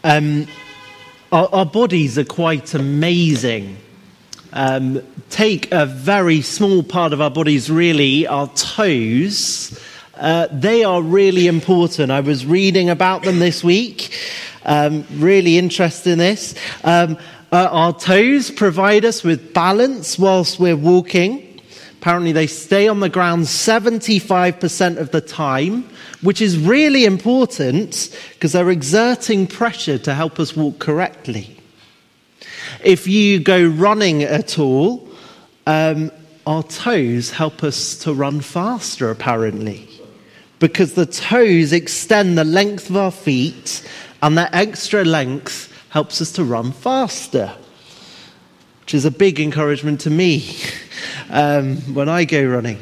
Our bodies are quite amazing. Take a very small part of our bodies, really, our toes. They are really important. I was reading about them this week. Really interested in this. Our toes provide us with balance whilst we're walking. Apparently they stay on the ground 75% of the time, which is really important because they're exerting pressure to help us walk correctly. If you go running at all, our toes help us to run faster, apparently, because the toes extend the length of our feet, and that extra length helps us to run faster, which is a big encouragement to me when I go running.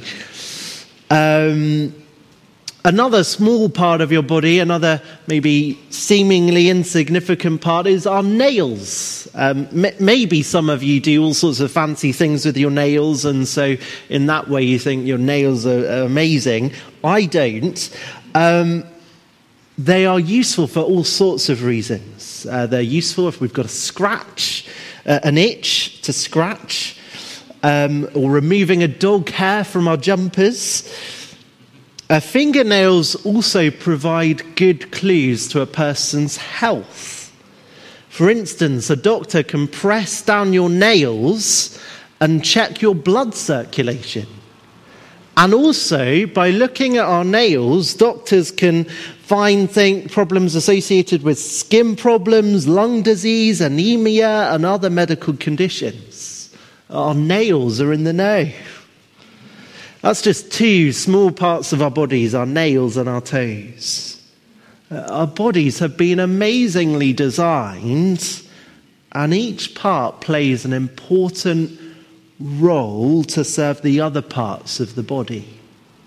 Another small part of your body, another maybe seemingly insignificant part, is our nails. Maybe some of you do all sorts of fancy things with your nails, and so in that way you think your nails are amazing. I don't. They are useful for all sorts of reasons. They're useful if we've got a scratch, an itch to scratch, or removing a dog hair from our jumpers. Fingernails also provide good clues to a person's health. For instance, a doctor can press down your nails and check your blood circulation. And also, by looking at our nails, doctors can find problems associated with skin problems, lung disease, anemia, and other medical conditions. Our nails are in the know. That's just two small parts of our bodies, our nails and our toes. Our bodies have been amazingly designed, and each part plays an important role to serve the other parts of the body.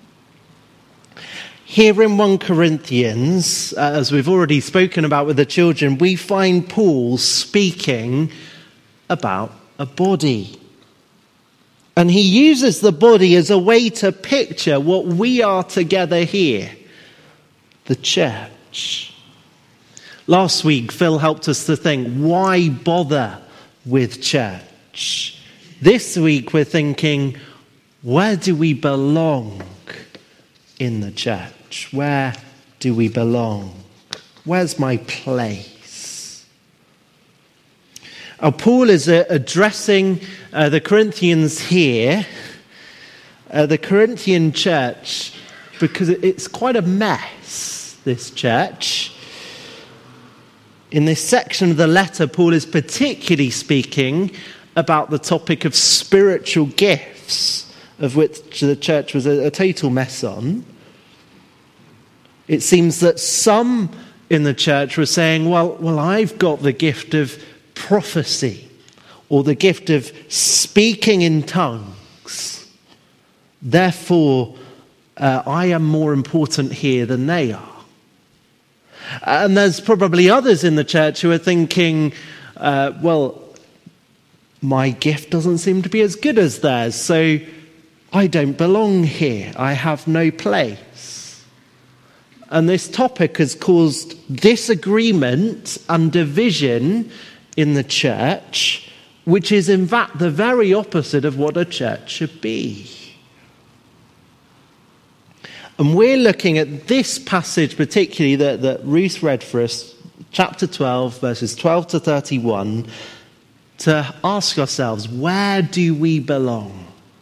Here in 1 Corinthians, as we've already spoken about with the children, we find Paul speaking about a body. And he uses the body as a way to picture what we are together here, the church. Last week, Phil helped us to think, why bother with church? This week, we're thinking, where do we belong in the church? Where do we belong? Where's my place? Paul is addressing the Corinthians here, the Corinthian church, because it's quite a mess, this church. In this section of the letter, Paul is particularly speaking about the topic of spiritual gifts, of which the church was a total mess on. It seems that some in the church were saying, well, I've got the gift of prophecy, or the gift of speaking in tongues. Therefore, I am more important here than they are. And there's probably others in the church who are thinking, my gift doesn't seem to be as good as theirs, so I don't belong here. I have no place. And this topic has caused disagreement and division in the church, which is in fact the very opposite of what a church should be. And we're looking at this passage particularly that Ruth read for us, chapter 12, verses 12 to 31, to ask ourselves, where do we belong?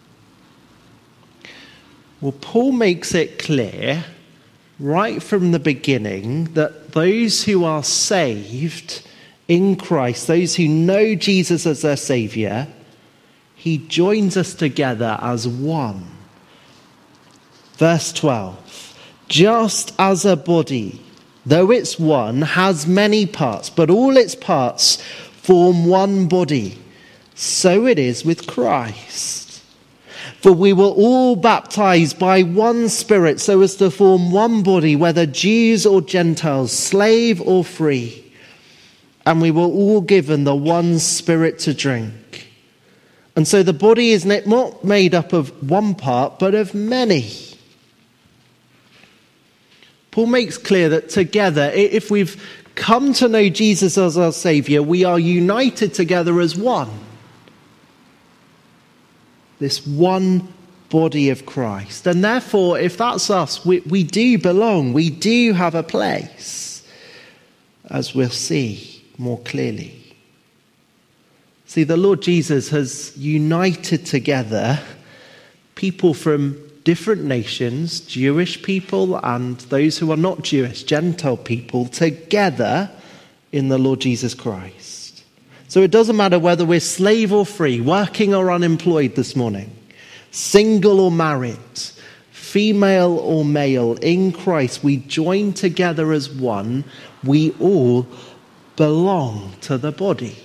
Well, Paul makes it clear right from the beginning that those who are saved in Christ, those who know Jesus as their Saviour, he joins us together as one. Verse 12, just as a body, though it's one, has many parts, but all its parts form one body, so it is with Christ. For we were all baptized by one Spirit so as to form one body, whether Jews or Gentiles, slave or free. And we were all given the one Spirit to drink. And so the body is not made up of one part, but of many. Paul makes clear that together, if we've come to know Jesus as our Saviour, we are united together as one. This one body of Christ. And therefore, if that's us, we do belong. We do have a place, as we'll see more clearly. See, the Lord Jesus has united together people from different nations, Jewish people and those who are not Jewish, Gentile people, together in the Lord Jesus Christ. So it doesn't matter whether we're slave or free, working or unemployed this morning, single or married, female or male, in Christ we join together as one. We all belong to the body.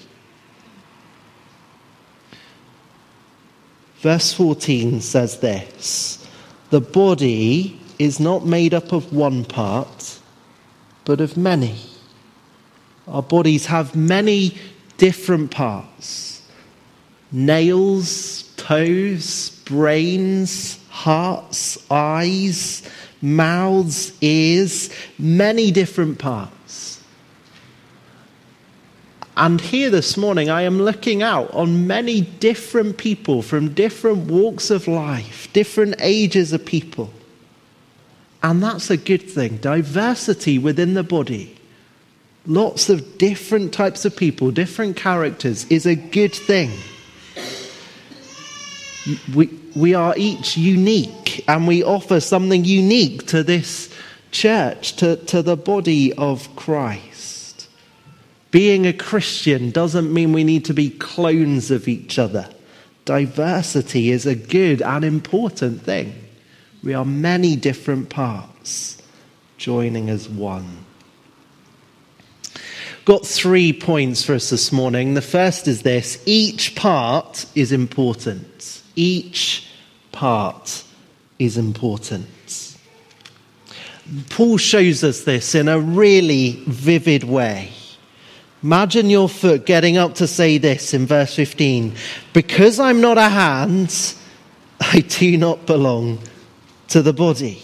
Verse 14 says this: the body is not made up of one part, but of many. Our bodies have many different parts: nails, toes, brains, hearts, eyes, mouths, ears, many different parts. And here this morning I am looking out on many different people from different walks of life, different ages of people. And that's a good thing. Diversity within the body. Lots of different types of people, different characters is a good thing. We are each unique, and we offer something unique to this church, to the body of Christ. Being a Christian doesn't mean we need to be clones of each other. Diversity is a good and important thing. We are many different parts joining as one. Got 3 points for us this morning. The first is this: each part is important. Each part is important. Paul shows us this in a really vivid way. Imagine your foot getting up to say this in verse 15: because I'm not a hand, I do not belong to the body.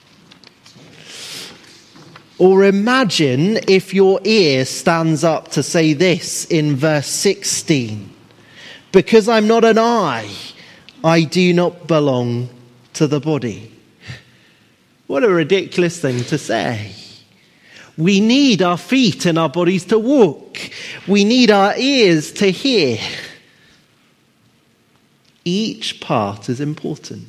Or imagine if your ear stands up to say this in verse 16: because I'm not an eye, I do not belong to the body. What a ridiculous thing to say. We need our feet and our bodies to walk. We need our ears to hear. Each part is important.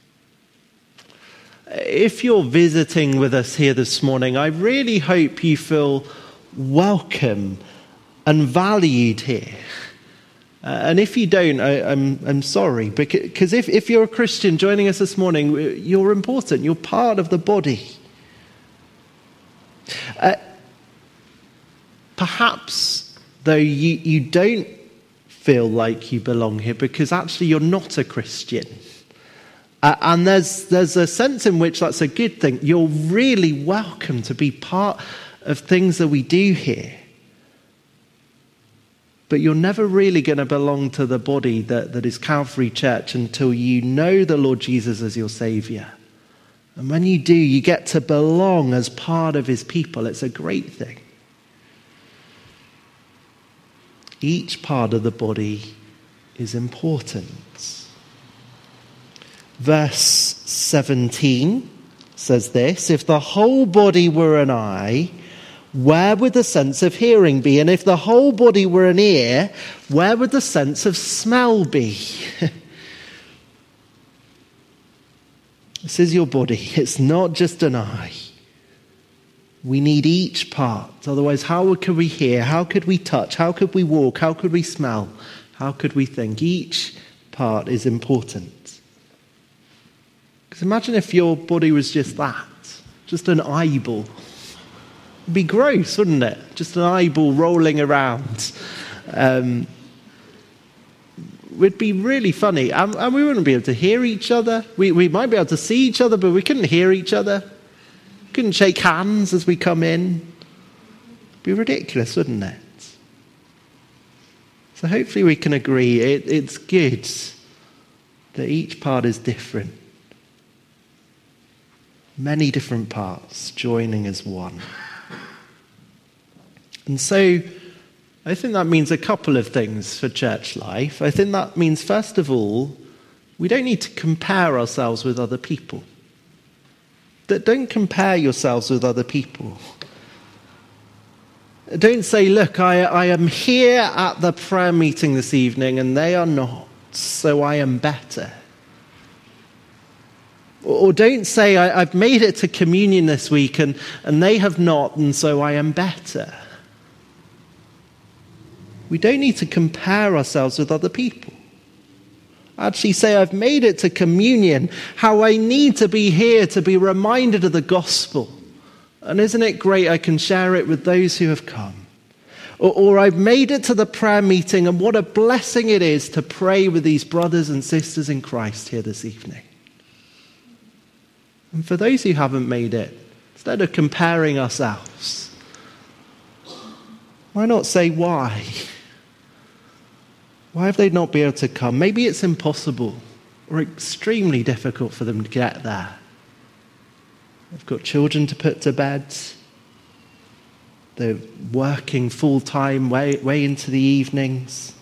If you're visiting with us here this morning, I really hope you feel welcome and valued here. And if you don't, I'm sorry, because if you're a Christian joining us this morning, you're important. You're part of the body. Perhaps, though, you don't feel like you belong here because actually you're not a Christian. And there's a sense in which that's a good thing. You're really welcome to be part of things that we do here. But you're never really going to belong to the body that is Calvary Church until you know the Lord Jesus as your Saviour. And when you do, you get to belong as part of his people. It's a great thing. Each part of the body is important. Verse 17 says this: if the whole body were an eye, where would the sense of hearing be? And if the whole body were an ear, where would the sense of smell be? This is your body. It's not just an eye. We need each part. Otherwise, how could we hear? How could we touch? How could we walk? How could we smell? How could we think? Each part is important. Because imagine if your body was just that, just an eyeball. It'd be gross, wouldn't it? Just an eyeball rolling around. Would be really funny. And we wouldn't be able to hear each other. We might be able to see each other, but we couldn't hear each other. Couldn't shake hands as we come in. It'd be ridiculous, wouldn't it? So hopefully we can agree it's good that each part is different. Many different parts joining as one. And so I think that means a couple of things for church life. I think that means, first of all, we don't need to compare ourselves with other people. Don't compare yourselves with other people. Don't say, look, I am here at the prayer meeting this evening and they are not, so I am better. Or don't say, I've made it to communion this week and they have not, and so I am better. We don't need to compare ourselves with other people. Actually say, I've made it to communion, how I need to be here to be reminded of the gospel. And isn't it great I can share it with those who have come? Or I've made it to the prayer meeting, and what a blessing it is to pray with these brothers and sisters in Christ here this evening. And for those who haven't made it, instead of comparing ourselves, why not say why? Why have they not been able to come? Maybe it's impossible or extremely difficult for them to get there. They've got children to put to bed. They're working full-time way into the evenings.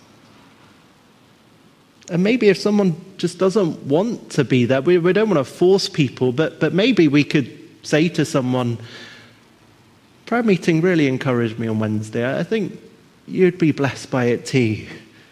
And maybe if someone just doesn't want to be there, we don't want to force people, but maybe we could say to someone, prayer meeting really encouraged me on Wednesday. I think you'd be blessed by it too.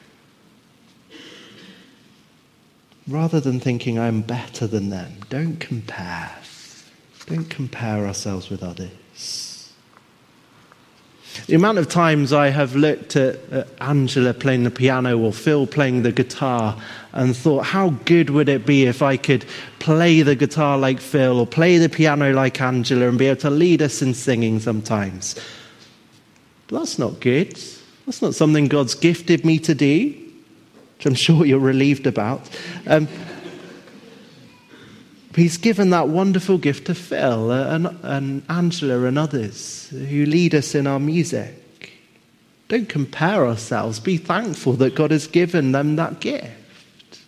Rather than thinking I'm better than them, don't compare. Don't compare ourselves with others. The amount of times I have looked at Angela playing the piano or Phil playing the guitar and thought, how good would it be if I could play the guitar like Phil or play the piano like Angela and be able to lead us in singing sometimes. But that's not good. That's not something God's gifted me to do, which I'm sure you're relieved about. He's given that wonderful gift to Phil and Angela and others who lead us in our music. Don't compare ourselves. Be thankful that God has given them that gift.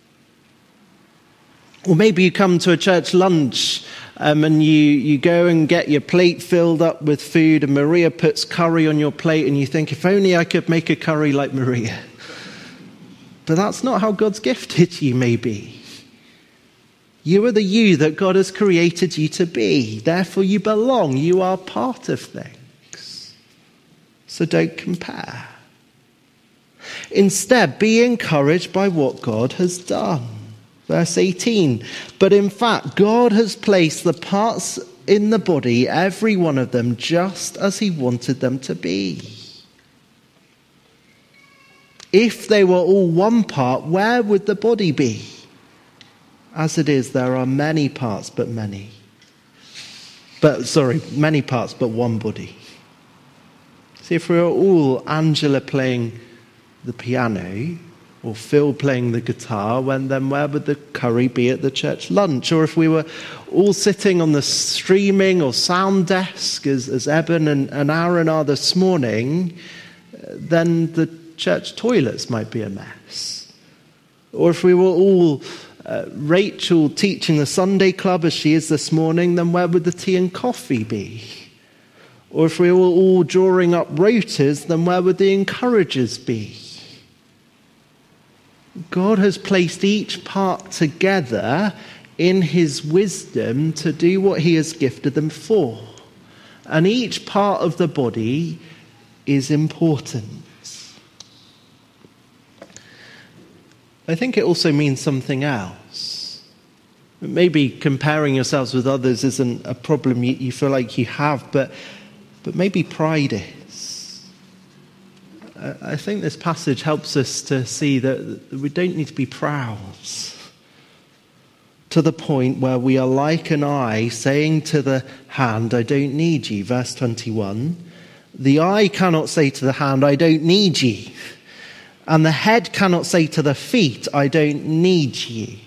Or maybe you come to a church lunch and you go and get your plate filled up with food and Maria puts curry on your plate and you think, if only I could make a curry like Maria. But that's not how God's gifted you, maybe. You are the you that God has created you to be. Therefore, you belong. You are part of things. So don't compare. Instead, be encouraged by what God has done. Verse 18. But in fact, God has placed the parts in the body, every one of them, just as he wanted them to be. If they were all one part, where would the body be? As it is, there are many parts, but many parts, but one body. See, if we were all Angela playing the piano, or Phil playing the guitar, then where would the curry be at the church lunch? Or if we were all sitting on the streaming or sound desk, as Eben and Aaron are this morning, then the church toilets might be a mess. Or if we were all Rachel teaching the Sunday club as she is this morning, then where would the tea and coffee be? Or if we were all drawing up rotas, then where would the encouragers be? God has placed each part together in his wisdom to do what he has gifted them for. And each part of the body is important. I think it also means something else. Maybe comparing yourselves with others isn't a problem you feel like you have, but maybe pride is. I think this passage helps us to see that we don't need to be proud to the point where we are like an eye saying to the hand, I don't need you. Verse 21, the eye cannot say to the hand, I don't need you. And the head cannot say to the feet, I don't need you.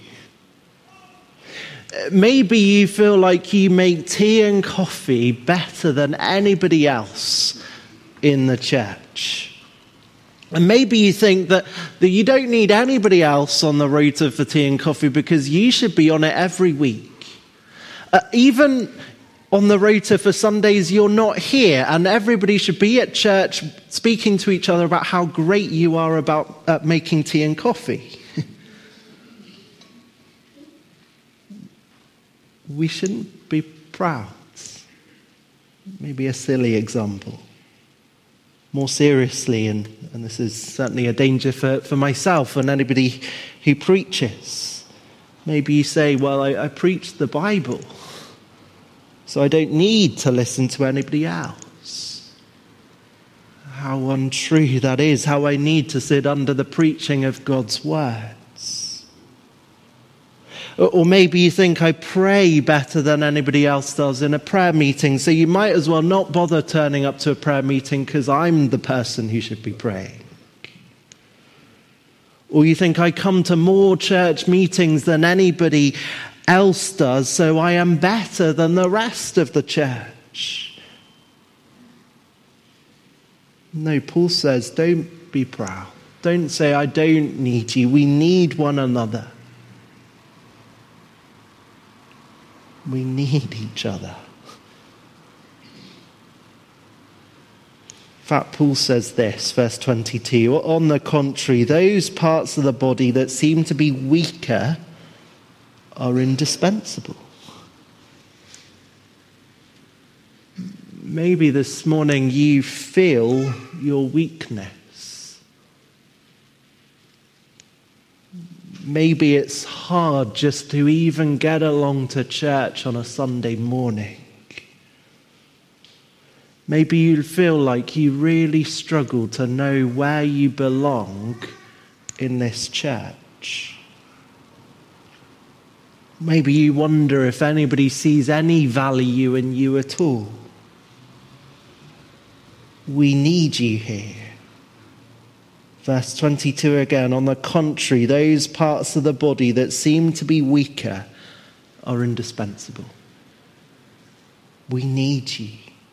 Maybe you feel like you make tea and coffee better than anybody else in the church. And maybe you think that you don't need anybody else on the rota for tea and coffee because you should be on it every week. Even On the rota for Sundays, you're not here, and everybody should be at church speaking to each other about how great you are about making tea and coffee. We shouldn't be proud. Maybe a silly example. More seriously, and this is certainly a danger for myself and anybody who preaches. Maybe you say, well, I preach the Bible, so I don't need to listen to anybody else. How untrue that is, how I need to sit under the preaching of God's words. Or maybe you think I pray better than anybody else does in a prayer meeting, so you might as well not bother turning up to a prayer meeting because I'm the person who should be praying. Or you think I come to more church meetings than anybody else does, so I am better than the rest of the church. No, Paul says, don't be proud. Don't say, I don't need you. We need one another. We need each other. In fact, Paul says this, verse 22, on the contrary, those parts of the body that seem to be weaker are indispensable. Maybe this morning you feel your weakness. Maybe it's hard just to even get along to church on a Sunday morning. Maybe you feel like you really struggle to know where you belong in this church. Maybe you wonder if anybody sees any value in you at all. We need you here. Verse 22 again, on the contrary, those parts of the body that seem to be weaker are indispensable. We need you.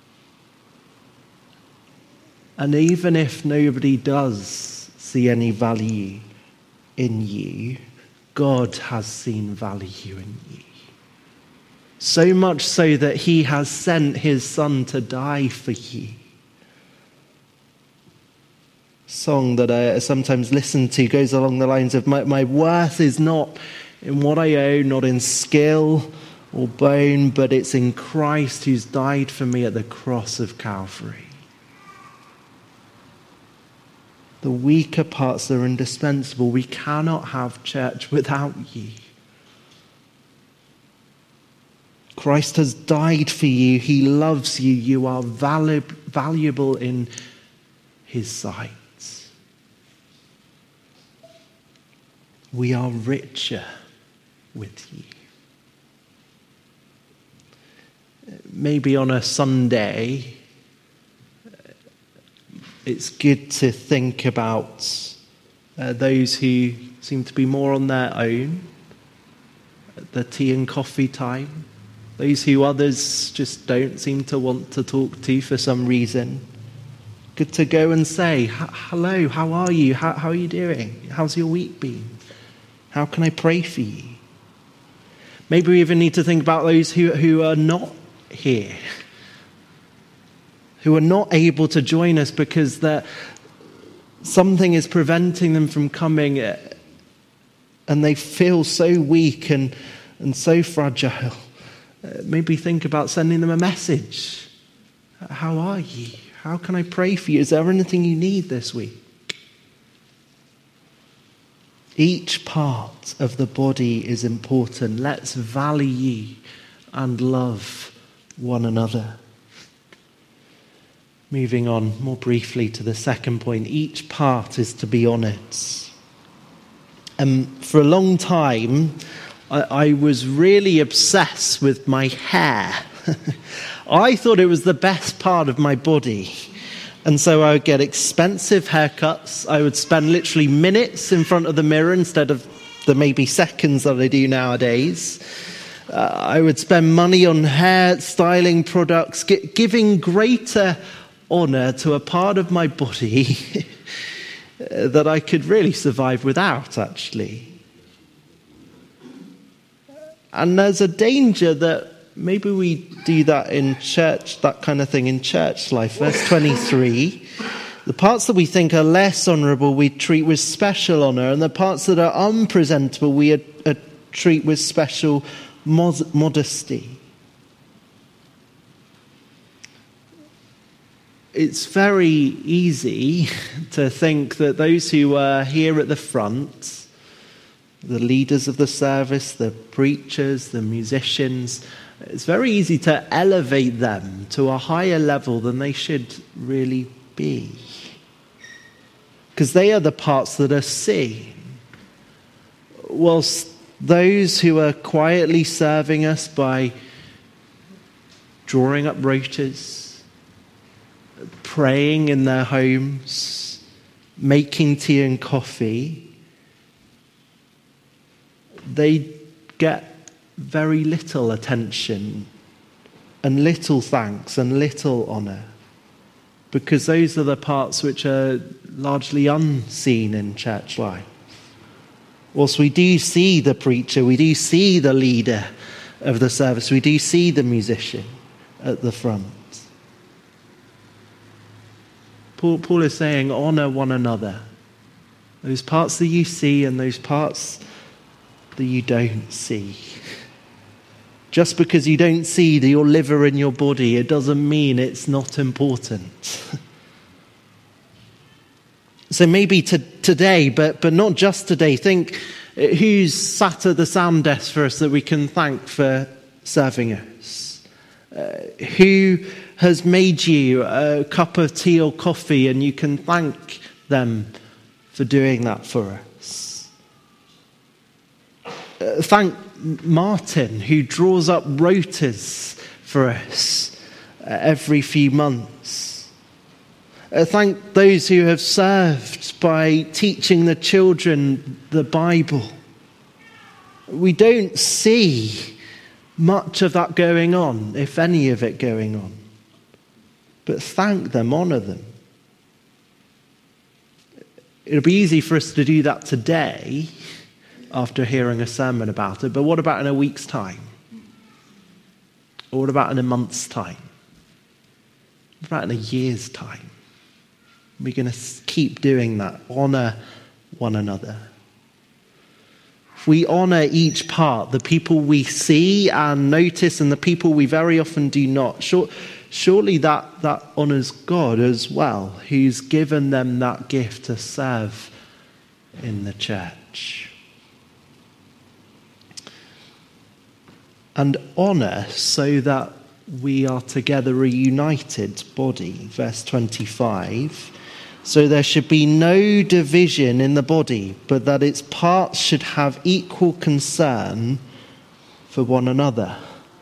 And even if nobody does see any value in you, God has seen value in you. So much so that he has sent his Son to die for you. Song that I sometimes listen to goes along the lines of, my worth is not in what I own, not in skill or bone, but it's in Christ who's died for me at the cross of Calvary. The weaker parts are indispensable. We cannot have church without you. Christ has died for you. He loves you. You are valuable in his sight. We are richer with you. Maybe on a Sunday, it's good to think about those who seem to be more on their own at the tea and coffee time, those who others just don't seem to want to talk to for some reason. Good to go and say, hello, how are you? How are you doing? How's your week been? How can I pray for you? Maybe we even need to think about those who are not here, who are not able to join us because something is preventing them from coming, and they feel so weak and so fragile. Maybe think about sending them a message. How are you? How can I pray for you? Is there anything you need this week? Each part of the body is important. Let's value and love one another. Moving on more briefly to the second point. Each part is to be honoured. For a long time, I was really obsessed with my hair. I thought it was the best part of my body. And so I would get expensive haircuts. I would spend literally minutes in front of the mirror instead of the maybe seconds that I do nowadays. I would spend money on hair styling products, giving greater honour to a part of my body that I could really survive without, actually. And there's a danger that maybe we do that in church, that kind of thing in church life. Verse 23, the parts that we think are less honourable we treat with special honour, and the parts that are unpresentable we treat with special modesty. It's very easy to think that those who are here at the front, the leaders of the service, the preachers, the musicians, it's very easy to elevate them to a higher level than they should really be. Because they are the parts that are seen. Whilst those who are quietly serving us by drawing up rotas, praying in their homes, making tea and coffee, they get very little attention and little thanks and little honour, because those are the parts which are largely unseen in church life. Whilst we do see the preacher, we do see the leader of the service, we do see the musician at the front. Paul is saying, honour one another. Those parts that you see and those parts that you don't see. Just because you don't see your liver in your body, it doesn't mean it's not important. So maybe today, but not just today, think who's sat at the sound desk for us that we can thank for serving us. Who has made you a cup of tea or coffee and you can thank them for doing that for us. Thank Martin, who draws up rotas for us every few months. Thank those who have served by teaching the children the Bible. We don't see much of that going on, if any of it going on. But thank them, honour them. It'll be easy for us to do that today after hearing a sermon about it, but what about in a week's time? Or what about in a month's time? What about in a year's time? We're going to keep doing that. Honour one another. If we honour each part, the people we see and notice and the people we very often do not, surely that honours God as well, who's given them that gift to serve in the church. And honour so that we are together a united body. Verse 25. So there should be no division in the body, but that its parts should have equal concern for one another.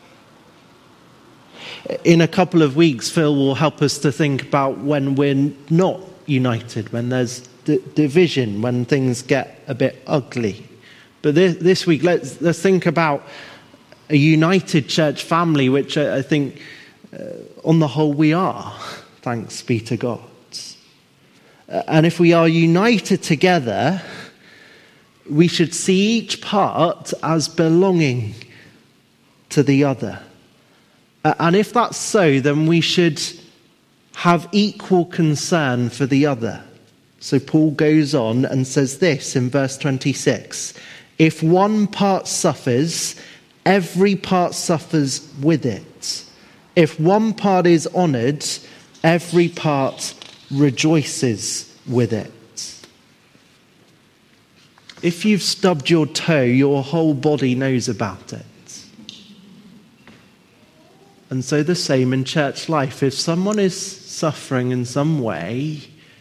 In a couple of weeks, Phil will help us to think about when we're not united, when there's division, when things get a bit ugly. But this week, let's think about a united church family, which I think, on the whole, we are, thanks be to God. And if we are united together, we should see each part as belonging to the other. And if that's so, then we should have equal concern for the other. So Paul goes on and says this in verse 26. If one part suffers, every part suffers with it. If one part is honoured, every part rejoices with it. If you've stubbed your toe, your whole body knows about it. And so the same in church life. If someone is suffering in some way,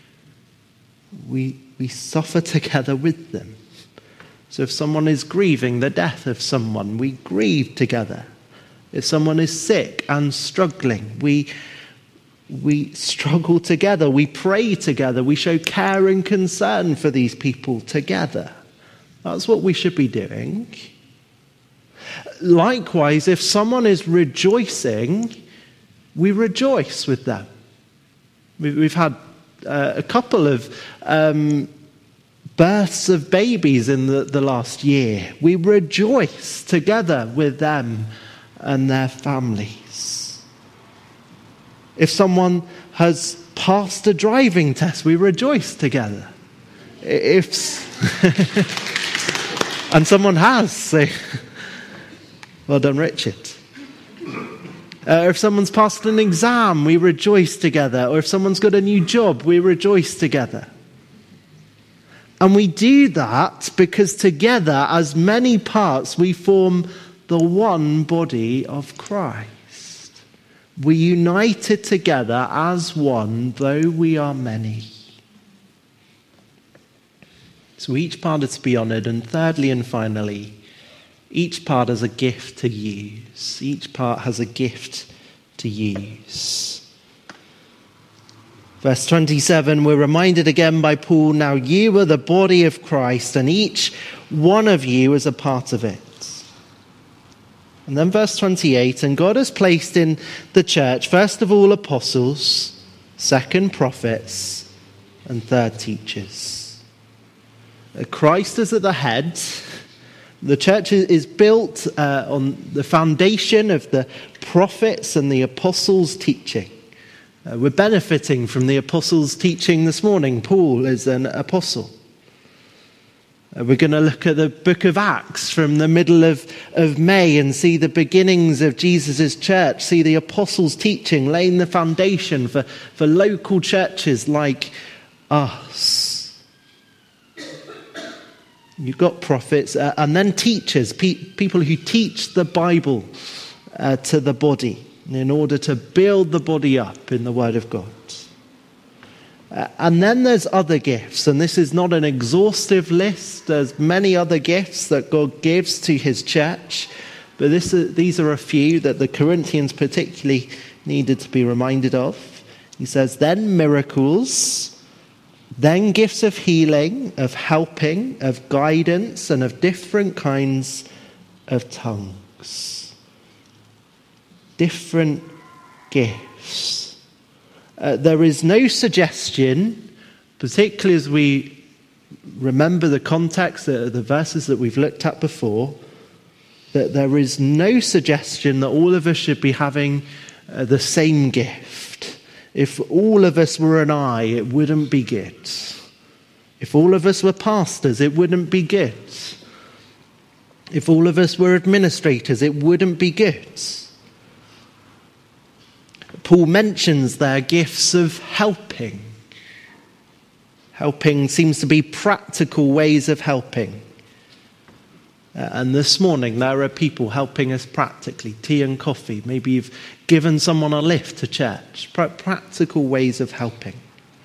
we suffer together with them. So if someone is grieving the death of someone, we grieve together. If someone is sick and struggling, we struggle together. We pray together. We show care and concern for these people together. That's what we should be doing. Likewise, if someone is rejoicing, we rejoice with them. We've had a couple of births of babies in the last year. We rejoice together with them and their families. If someone has passed a driving test, we rejoice together. And someone has, so well done, Richard. If someone's passed an exam, we rejoice together. Or if someone's got a new job, we rejoice together. And we do that because together, as many parts, we form the one body of Christ. We're united together as one, though we are many. So each part is to be honoured. And thirdly and finally, each part has a gift to use. Each part has a gift to use. Verse 27, we're reminded again by Paul, now you are the body of Christ, and each one of you is a part of it. And then verse 28, and God has placed in the church, first of all, apostles, second, prophets, and third, teachers. Christ is at the head. The church is built on the foundation of the prophets and the apostles' teaching. We're benefiting from the apostles' teaching this morning. Paul is an apostle. We're going to look at the book of Acts from the middle of May and see the beginnings of Jesus' church, see the apostles' teaching, laying the foundation for local churches like us. You've got prophets and then teachers, people who teach the Bible to the body in order to build the body up in the Word of God. And then there's other gifts, and this is not an exhaustive list. There's many other gifts that God gives to his church, but these are a few that the Corinthians particularly needed to be reminded of. He says, then miracles, then gifts of healing, of helping, of guidance, and of different kinds of tongues. Different gifts. There is no suggestion, particularly as we remember the context, the verses that we've looked at before, that there is no suggestion that all of us should be having the same gift. If all of us were an eye, it wouldn't be good. If all of us were pastors, it wouldn't be good. If all of us were administrators, it wouldn't be good. Paul mentions their gifts of helping. Helping seems to be practical ways of helping. And this morning there are people helping us practically, tea and coffee. Maybe you've given someone a lift to church. Practical ways of helping.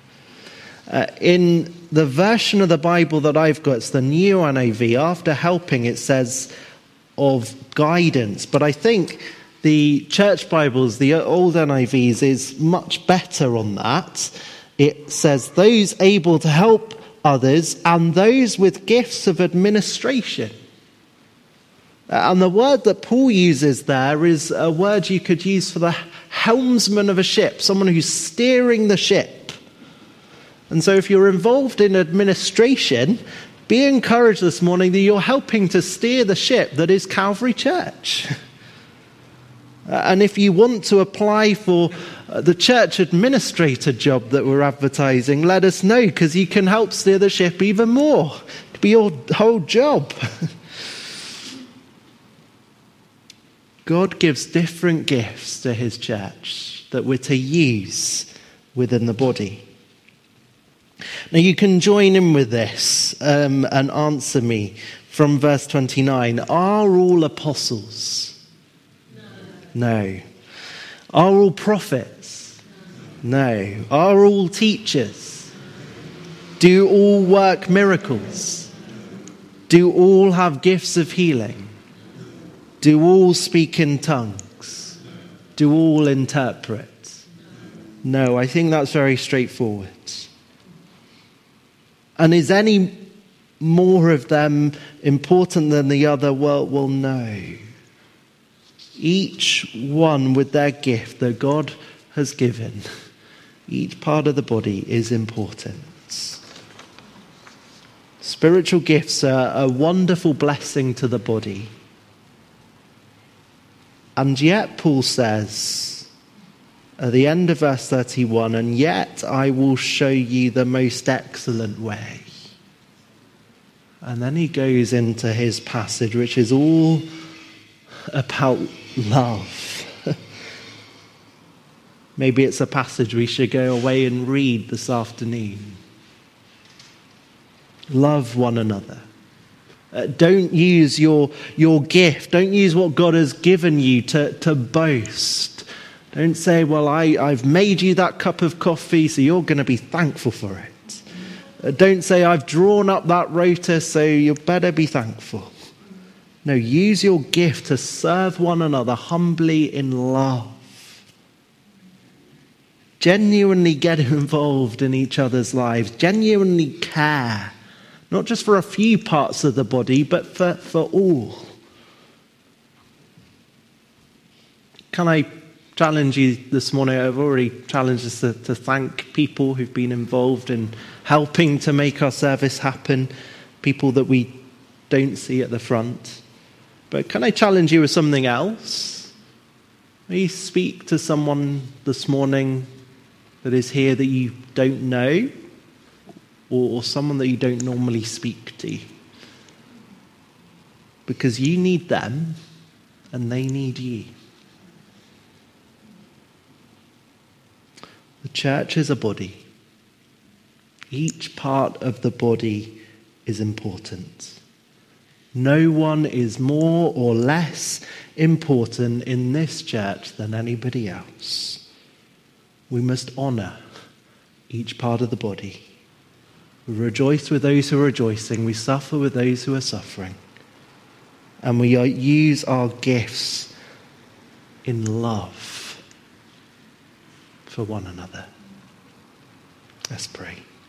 In the version of the Bible that I've got, it's the New NIV, after helping it says of guidance. But I think the church Bibles, the old NIVs, is much better on that. It says those able to help others and those with gifts of administration. And the word that Paul uses there is a word you could use for the helmsman of a ship, someone who's steering the ship. And so if you're involved in administration, be encouraged this morning that you're helping to steer the ship that is Calvary Church. And if you want to apply for the church administrator job that we're advertising, let us know, because you can help steer the ship even more. It could be your whole job. God gives different gifts to his church that we're to use within the body. Now you can join in with this and answer me from verse 29. Are all apostles? No. Are all prophets? No. Are all teachers? Do all work miracles? Do all have gifts of healing? Do all speak in tongues? Do all interpret? No, I think that's very straightforward. And is any more of them important than the other? Well, no. Each one with their gift that God has given, each part of the body is important. Spiritual gifts are a wonderful blessing to the body. And yet, Paul says at the end of verse 31, and yet I will show you the most excellent way. And then he goes into his passage, which is all about love. Maybe it's a passage we should go away and read this afternoon. Love one another. Don't use your gift. Don't use what God has given you to boast. Don't say, well, I've made you that cup of coffee, so you're going to be thankful for it. Don't say, I've drawn up that rota, so you better be thankful. No, use your gift to serve one another humbly in love. Genuinely get involved in each other's lives. Genuinely care. Not just for a few parts of the body, but for all. Can I challenge you this morning? I've already challenged us to thank people who've been involved in helping to make our service happen, people that we don't see at the front. But can I challenge you with something else? May you speak to someone this morning that is here that you don't know, or someone that you don't normally speak to. Because you need them, and they need you. The church is a body. Each part of the body is important. No one is more or less important in this church than anybody else. We must honour each part of the body. We rejoice with those who are rejoicing. We suffer with those who are suffering. And we use our gifts in love for one another. Let's pray.